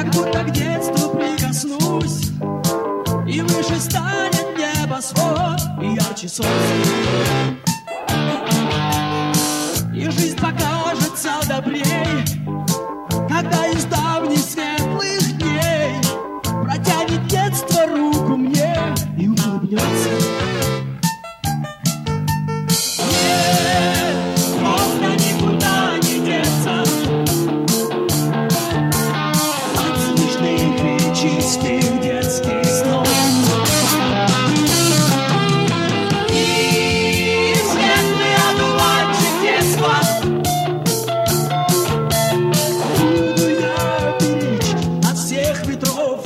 Как будто к детству прикоснусь, и выше станет небосвод, и ярче солнце. И жизнь покажется добрей, когда из давних светлых дней протянет детство руку мне и улыбнется. Нет, можно никуда не деться от смешных и чистых детских снов. И светлый одуванчик детства буду я беречь от всех ветров.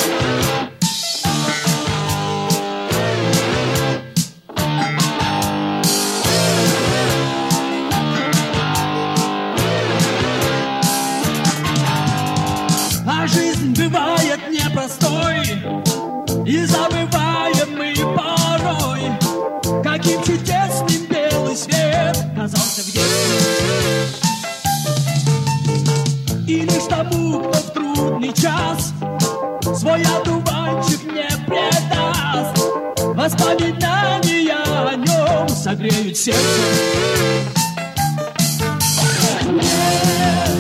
А жизнь бывает непростой, и забываем мы порой, каким чудесным белый свет казался в детстве. И лишь тому, кто в трудный час свой одуванчик не предаст, воспоминания о нем согреют сердце.